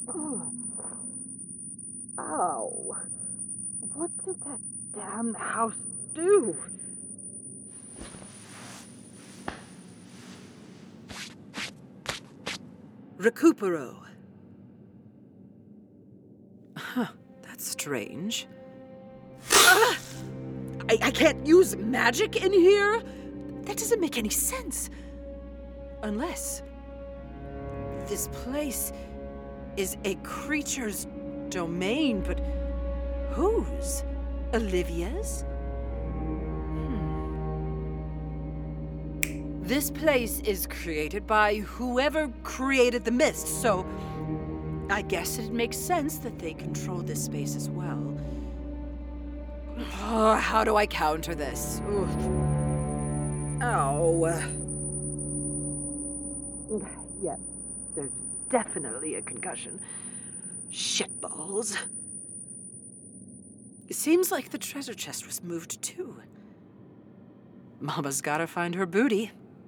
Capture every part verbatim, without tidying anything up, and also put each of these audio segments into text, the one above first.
Ow. What did that damn house do? Recupero. Huh, that's strange. Ah! I, I can't use magic in here? That doesn't make any sense. Unless this place is a creature's domain, but whose? Olivia's? Hmm. This place is created by whoever created the mist, so I guess it makes sense that they control this space as well. Oh, how do I counter this? Ugh. Ow. Yeah, there's definitely a concussion. Shitballs. It seems like the treasure chest was moved too. Mama's gotta find her booty.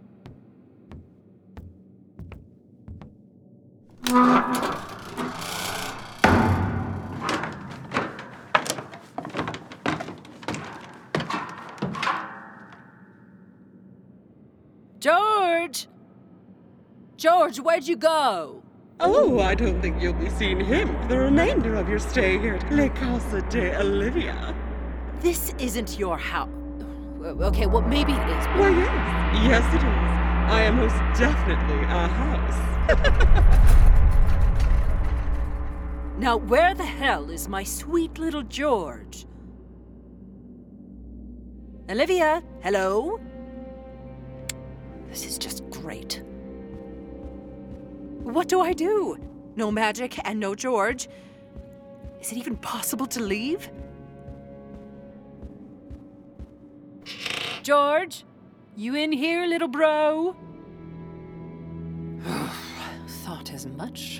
George! George, where'd you go? Oh, I don't think you'll be seeing him for the remainder of your stay here at Le Casa de Olivia. This isn't your house. Okay, well, maybe it is. Why, yes. Yes, it is. I am most definitely a house. Now, where the hell is my sweet little George? Olivia, hello? This is just great. What do I do? No magic and no George. Is it even possible to leave? George, you in here, little bro? Thought as much.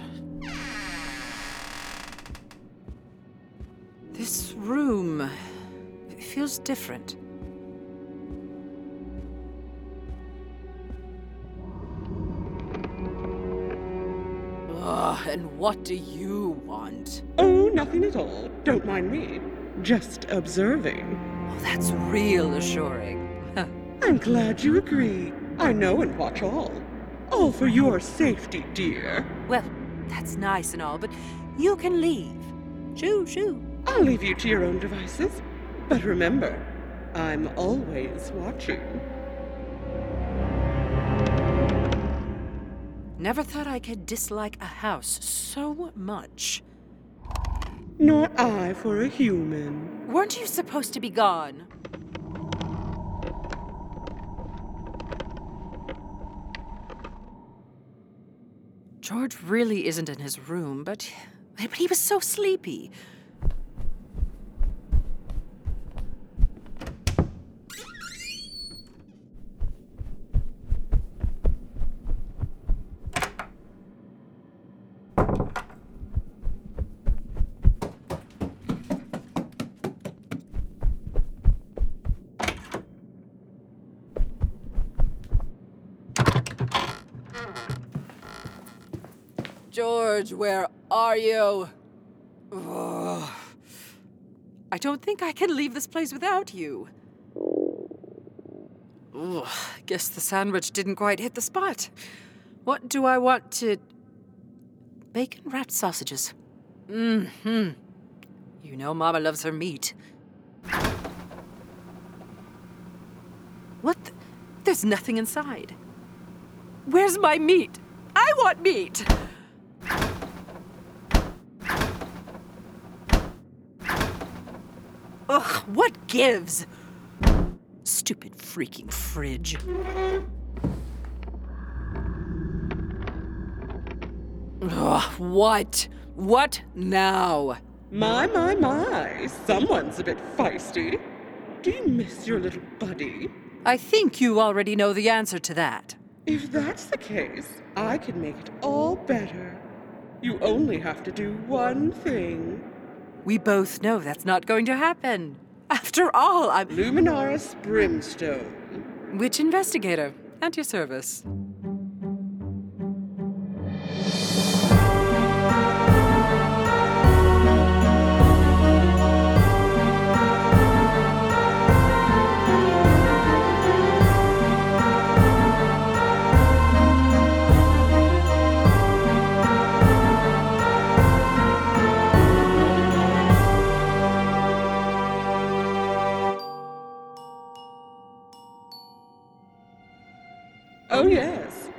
This room, it feels different. Ugh, and what do you want? Oh, nothing at all. Don't mind me. Just observing. Oh, that's real assuring. I'm glad you agree. I know and watch all. All for your safety, dear. Well, that's nice and all, but you can leave. Shoo, shoo. I'll leave you to your own devices. But remember, I'm always watching. Never thought I could dislike a house so much. Nor I for a human. Weren't you supposed to be gone? George really isn't in his room, but, but he was so sleepy. George, where are you? Ugh. I don't think I can leave this place without you. Ugh. Guess the sandwich didn't quite hit the spot. What do I want to... Bacon-wrapped sausages. Mm-hmm. You know Mama loves her meat. What the... There's nothing inside. Where's my meat? I want meat! Ugh, what gives? Stupid freaking fridge. Ugh, what? What now? My, my, my. Someone's a bit feisty. Do you miss your little buddy? I think you already know the answer to that. If that's the case, I can make it all better. You only have to do one thing. We both know that's not going to happen. After all, I'm... Luminaris Brimstone. Witch investigator, at your service.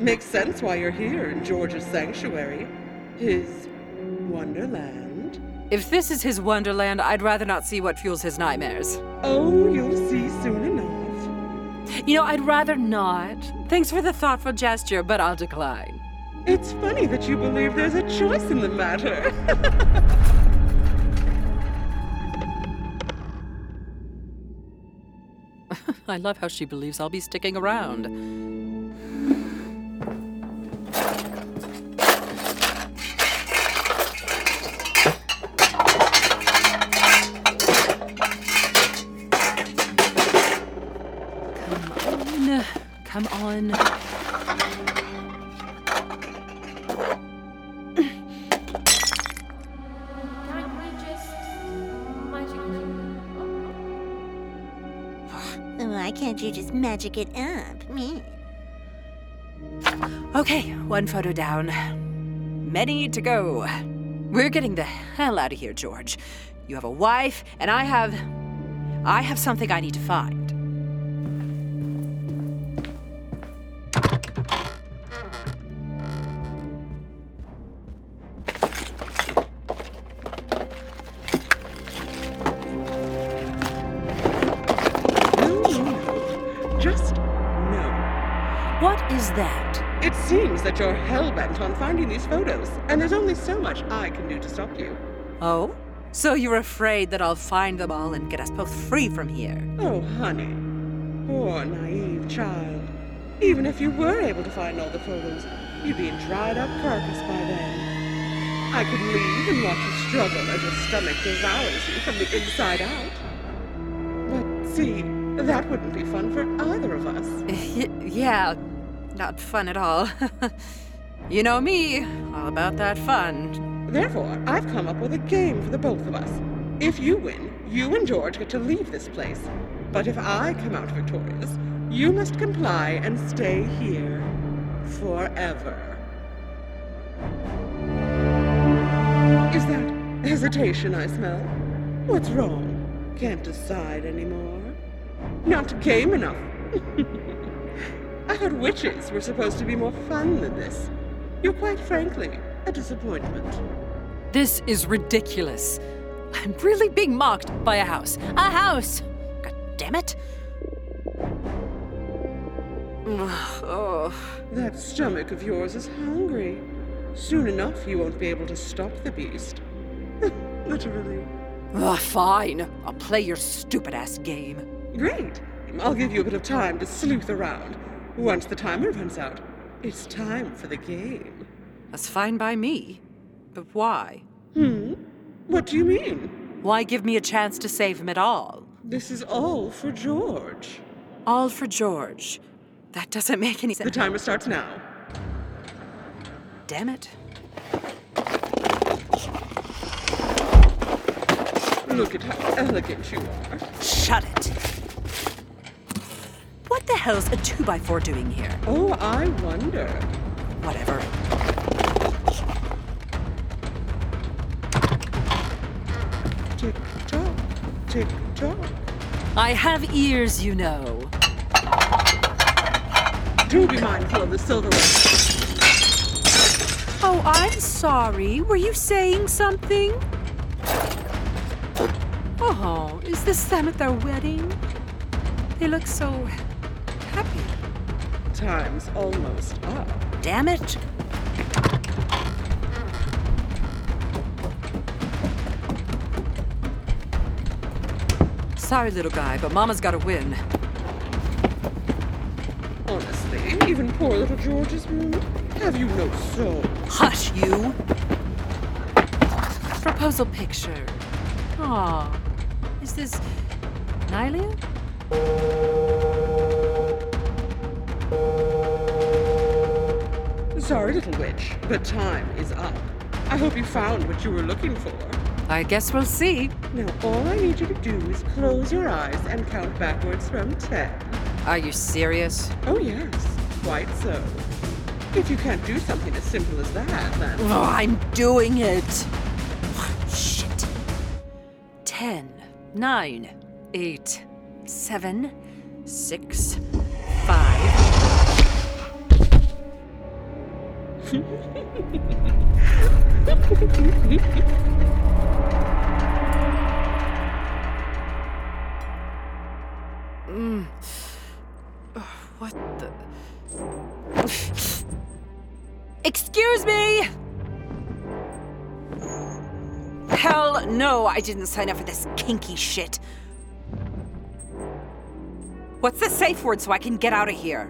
Makes sense why you're here in George's sanctuary. His wonderland. If this is his wonderland, I'd rather not see what fuels his nightmares. Oh, you'll see soon enough. You know, I'd rather not. Thanks for the thoughtful gesture, but I'll decline. It's funny that you believe there's a choice in the matter. I love how she believes I'll be sticking around. Come on. Why can't you just magic it up? Me. Okay, one photo down. Many to go. We're getting the hell out of here, George. You have a wife, and I have... I have something I need to find. Just no. What is that? It seems that you're hell-bent on finding these photos, and there's only so much I can do to stop you. Oh? So you're afraid that I'll find them all and get us both free from here? Oh, honey. Poor, naive child. Even if you were able to find all the photos, you'd be a dried-up carcass by then. I could leave and watch you struggle as your stomach devours you from the inside out. But see, that wouldn't be fun for either of us. Y- yeah, not fun at all. You know me, all about that fun. Therefore, I've come up with a game for the both of us. If you win, you and George get to leave this place. But if I come out victorious, you must comply and stay here forever. Is that hesitation I smell? What's wrong? Can't decide anymore? Not game enough? I thought witches were supposed to be more fun than this. You're quite frankly a disappointment. This is ridiculous. I'm really being mocked by a house. A house! God damn it. Oh. That stomach of yours is hungry. Soon enough you won't be able to stop the beast. Literally. Oh, fine. I'll play your stupid-ass game. Great. I'll give you a bit of time to sleuth around. Once the timer runs out, it's time for the game. That's fine by me. But why? Hmm? What do you mean? Why give me a chance to save him at all? This is all for George. All for George. That doesn't make any sense. The timer starts now. Damn it. Look at how elegant you are. Shut it. What the hell's a two by four doing here? Oh, I wonder. Whatever. Tick-tock, tick-tock. I have ears, you know. Do be mindful of the silverware. Oh, I'm sorry. Were you saying something? Oh, is this them at their wedding? They look so happy. Time's almost up. Damn it. Sorry, little guy, but Mama's gotta win. Honestly, even poor little George's room? Have you no soul? Hush, you! Proposal picture. Aw. Is this Nylia? Sorry, little witch, but time is up. I hope you found what you were looking for. I guess we'll see. Now, all I need you to do is close your eyes and count backwards from ten. Are you serious? Oh, yes, quite so. If you can't do something as simple as that, then... Oh, I'm doing it. Shit. Ten, nine, eight, seven, six, five. Mm. What the? Excuse me! Hell no, I didn't sign up for this kinky shit. What's the safe word so I can get out of here?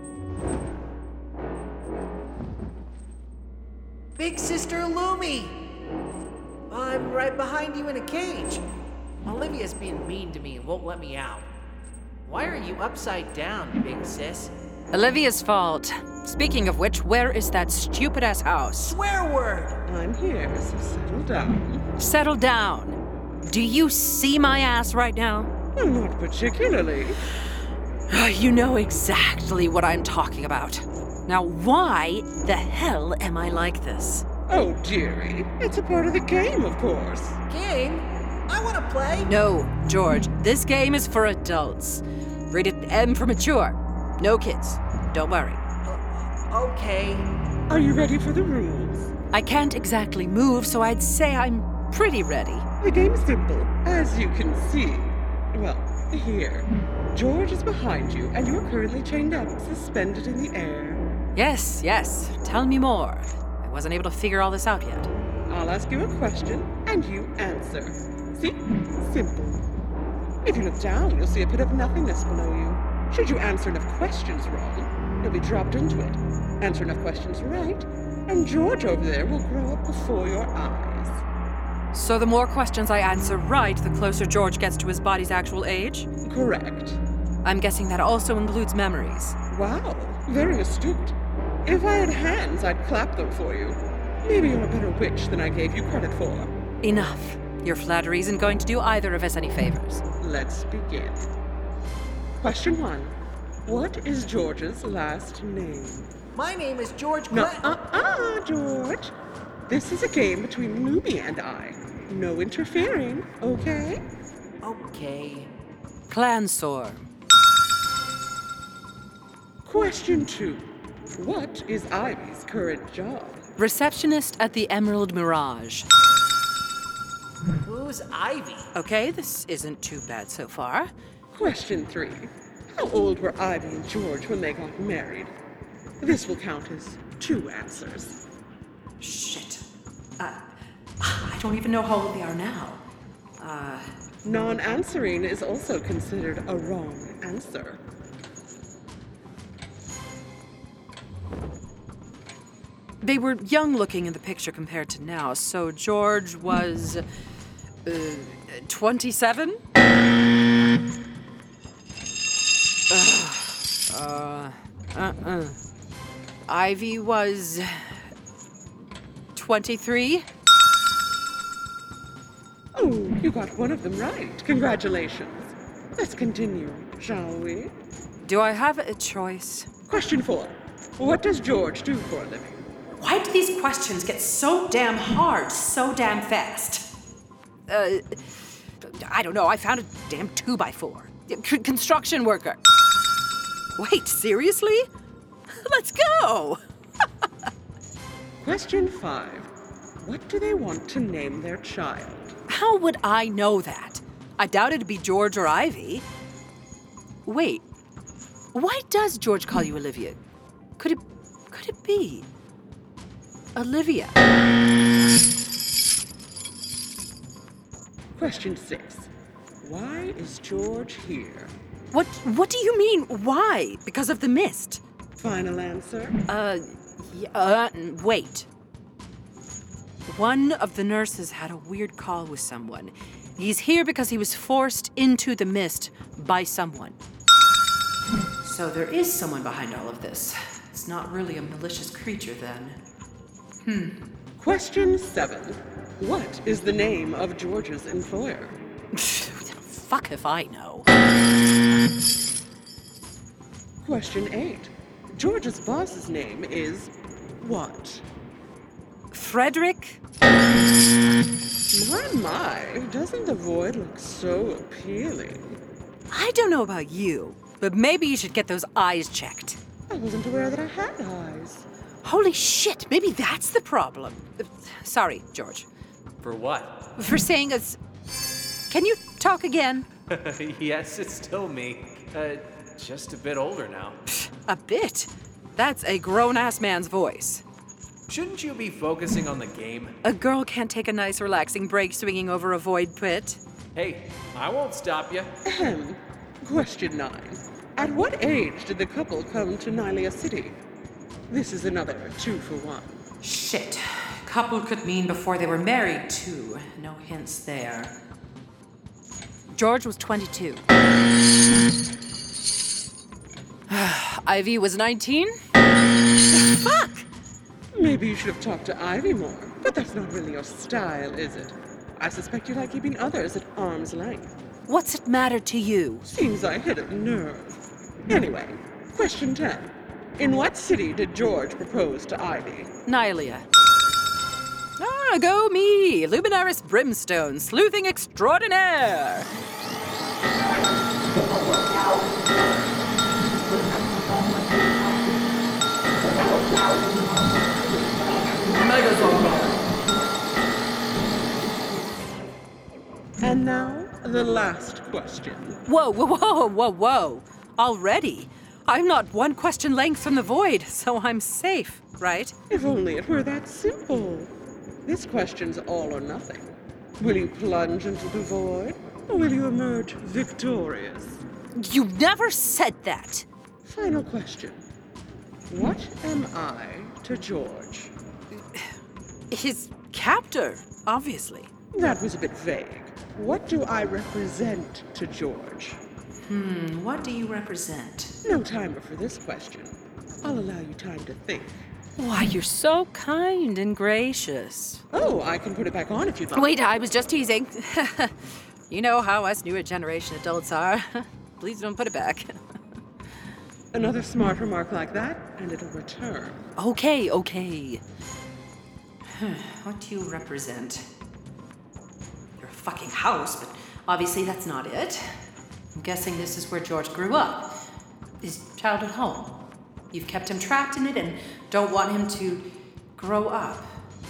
Big Sister Lumi! I'm right behind you in a cage. Olivia's being mean to me and won't let me out. Why are you upside down, big sis? Olivia's fault. Speaking of which, where is that stupid-ass house? Swear word! I'm here, so settle down. Settle down. Do you see my ass right now? Well, not particularly. You know exactly what I'm talking about. Now, why the hell am I like this? Oh, dearie. It's a part of the game, of course. Game? I want to play. No, George, this game is for adults. Rated M for mature. No kids. Don't worry. Uh, okay. Are you ready for the rules? I can't exactly move, so I'd say I'm pretty ready. The game's simple, as you can see. Well, here. George is behind you, and you're currently chained up, suspended in the air. Yes, yes. Tell me more. I wasn't able to figure all this out yet. I'll ask you a question, and you answer. See? Simple. If you look down, you'll see a pit of nothingness below you. Should you answer enough questions wrong, you'll be dropped into it. Answer enough questions right, and George over there will grow up before your eyes. So the more questions I answer right, the closer George gets to his body's actual age? Correct. I'm guessing that also includes memories. Wow, very astute. If I had hands, I'd clap them for you. Maybe you're a better witch than I gave you credit for. Enough. Your flattery isn't going to do either of us any favors. Let's begin. Question one. What is George's last name? My name is George No, Clinton. uh-uh, George. This is a game between Lumi and I. No interfering, okay? Okay. Clansor. Question two. What is Ivy's current job? Receptionist at the Emerald Mirage. Who's Ivy? Okay, this isn't too bad so far. Question three. How old were Ivy and George when they got married? This will count as two answers. Shit. Uh, I don't even know how old they are now. Uh, Non-answering is also considered a wrong answer. they were young looking in the picture compared to now, so George was. Uh, twenty-seven? Uh, uh-uh. Ivy was twenty-three? Oh, you got one of them right. Congratulations. Let's continue, shall we? Do I have a choice? Question four. What does George do for a living? Why do these questions get so damn hard so damn fast? Uh, I don't know. I found a damn two by four. C- construction worker. Wait, seriously? Let's go! Question five. What do they want to name their child? How would I know that? I doubt it'd be George or Ivy. Wait, why does George call you Olivia? Could it, could it be Olivia? Question six. Why is George here? What, what do you mean, why? Because of the mist? Final answer? Uh, y- uh, wait. One of the nurses had a weird call with someone. He's here because he was forced into the mist by someone. So there is someone behind all of this. It's not really a malicious creature, then. Hmm. Question seven. What is the name of George's employer? Fuck if I know. Question eight. George's boss's name is what? Frederick? My, my, doesn't the void look so appealing? I don't know about you, but maybe you should get those eyes checked. I wasn't aware that I had eyes. Holy shit, maybe that's the problem. Uh, Sorry, George, For what? for saying us. Can you talk again? Yes, it's still me. Uh, just a bit older now. A bit? That's a grown-ass man's voice. Shouldn't you be focusing on the game? A girl can't take a nice, relaxing break swinging over a void pit. Hey, I won't stop you. Ahem. Question nine. At what age did the couple come to Nylea City? This is another two for one. Shit. Couple could mean before they were married, too. No hints there. George was twenty-two. Ivy was nineteen? Fuck! Maybe you should have talked to Ivy more, but that's not really your style, is it? I suspect you like keeping others at arm's length. What's it matter to you? Seems I hit a nerve. Anyway, question ten. In what city did George propose to Ivy? Nylea. Ah, go me! Luminaris Brimstone, sleuthing extraordinaire! And now, the last question. Whoa, whoa, whoa, whoa, whoa. Already? I'm not one question length from the void, so I'm safe, right? If only it were that simple. This question's all or nothing. Will you plunge into the void, or will you emerge victorious? You never said that. Final question. What am I to George? His captor, obviously. That was a bit vague. What do I represent to George? Hmm, what do you represent? No timer for this question. I'll allow you time to think. Why, you're so kind and gracious. Oh, I can put it back on if you'd like. Wait, I was just teasing. You know how us newer generation adults are. Please don't put it back. Another smart remark like that, and it'll return. Okay, okay. What do you represent? Your fucking house, but obviously that's not it. I'm guessing this is where George grew up. His childhood home. You've kept him trapped in it and don't want him to grow up.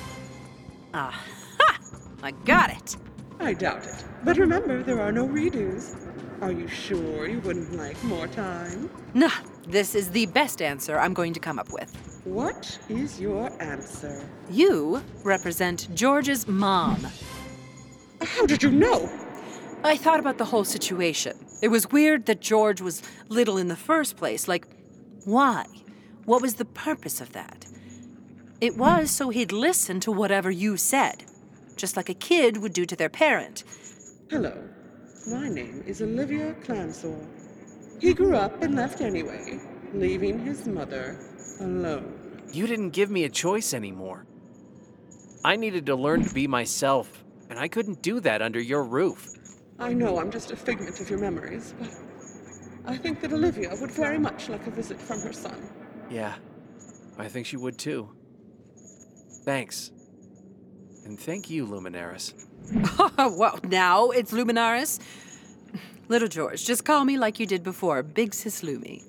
Ah, ha! I got it. I doubt it. But remember, there are no redos. Are you sure you wouldn't like more time? Nah, this is the best answer I'm going to come up with. What is your answer? You represent George's mom. How did you know? I thought about the whole situation. It was weird that George was little in the first place. Like, why? What was the purpose of that? It was so he'd listen to whatever you said, just like a kid would do to their parent. Hello. My name is Olivia Clansor. He grew up and left anyway, leaving his mother alone. You didn't give me a choice anymore. I needed to learn to be myself, and I couldn't do that under your roof. I know I'm just a figment of your memories, but I think that Olivia would very much like a visit from her son. Yeah, I think she would too. Thanks. And thank you, Luminaris. Well, now it's Luminaris. Little George, just call me like you did before, Big Sis Lumi.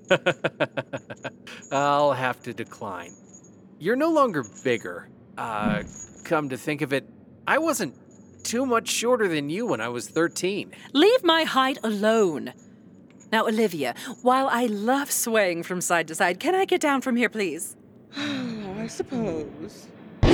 I'll have to decline. You're no longer bigger. Uh, come to think of it, I wasn't too much shorter than you when I was thirteen. Leave my height alone. Now, Olivia, while I love swaying from side to side, can I get down from here, please? I suppose.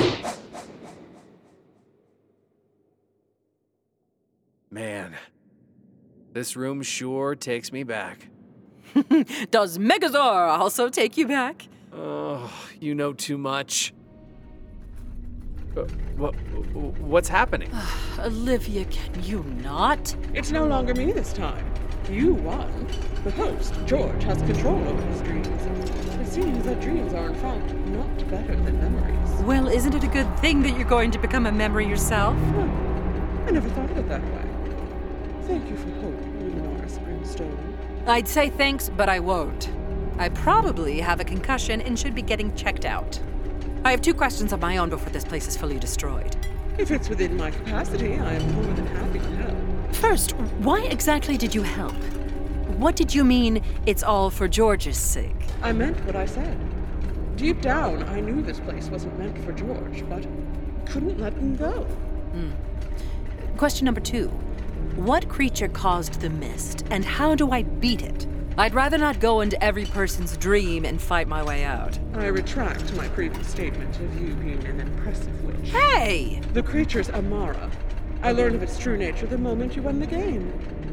Man, this room sure takes me back. Does Megazord also take you back? Oh, you know too much. Uh, what, what's happening? Olivia, can you not? It's no longer me this time. You won. The host, George, has control over his dreams. It seems that dreams are, in fact, not better than memories. Well, isn't it a good thing that you're going to become a memory yourself? Huh. I never thought of it that way. Thank you for hope, Luminaris Brimstone. I'd say thanks, but I won't. I probably have a concussion and should be getting checked out. I have two questions of my own before this place is fully destroyed. If it's within my capacity, I am more than happy to help. First, why exactly did you help? What did you mean, it's all for George's sake? I meant what I said. Deep down, I knew this place wasn't meant for George, but couldn't let him go. Question number two. What creature caused the mist, and how do I beat it? I'd rather not go into every person's dream and fight my way out. I retract my previous statement of you being an impressive witch. Hey! The creature's Amara. I learned of its true nature the moment you won the game.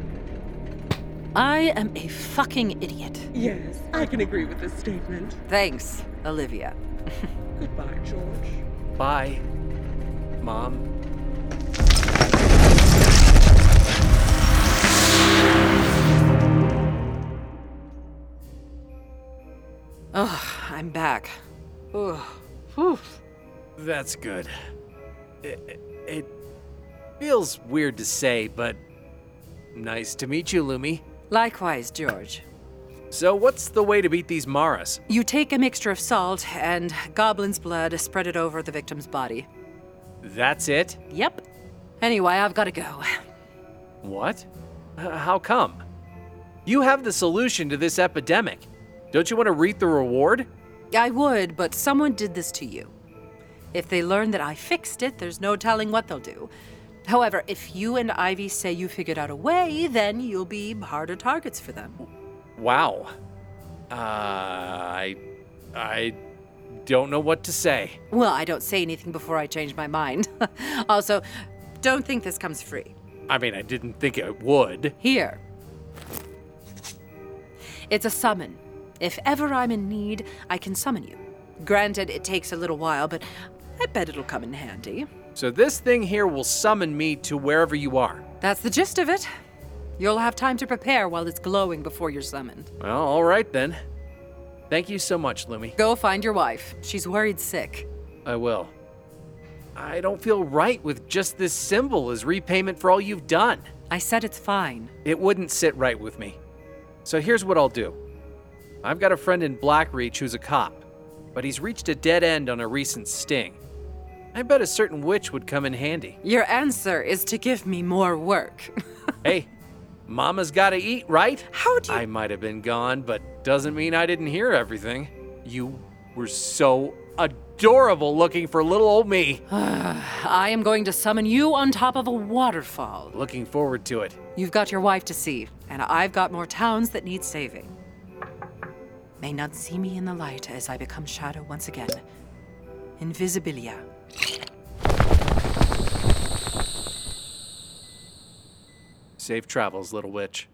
I am a fucking idiot. Yes, I can agree with this statement. Thanks, Olivia. Goodbye, George. Bye, Mom. Oh, I'm back. Ugh. Whew. That's good. It, it feels weird to say, but nice to meet you, Lumi. Likewise, George. So what's the way to beat these Maras? You take a mixture of salt and goblin's blood, spread it over the victim's body. That's it? Yep. Anyway, I've got to go. What? H- how come? You have the solution to this epidemic. Don't you want to reap the reward? I would, but someone did this to you. If they learn that I fixed it, there's no telling what they'll do. However, if you and Ivy say you figured out a way, then you'll be harder targets for them. Wow. Uh, I... I don't know what to say. Well, I don't say anything before I change my mind. Also, don't think this comes free. I mean, I didn't think it would. Here. It's a summon. If ever I'm in need, I can summon you. Granted, it takes a little while, but I bet it'll come in handy. So this thing here will summon me to wherever you are. That's the gist of it. You'll have time to prepare while it's glowing before you're summoned. Well, all right then. Thank you so much, Lumi. Go find your wife. She's worried sick. I will. I don't feel right with just this symbol as repayment for all you've done. I said it's fine. It wouldn't sit right with me. So here's what I'll do. I've got a friend in Blackreach who's a cop, but he's reached a dead end on a recent sting. I bet a certain witch would come in handy. Your answer is to give me more work. Hey, Mama's gotta eat, right? How do you... I might have been gone, but doesn't mean I didn't hear everything. You were so adorable looking for little old me. I am going to summon you on top of a waterfall. Looking forward to it. You've got your wife to see, and I've got more towns that need saving. May none see me in the light as I become shadow once again. Invisibilia. Safe travels, little witch.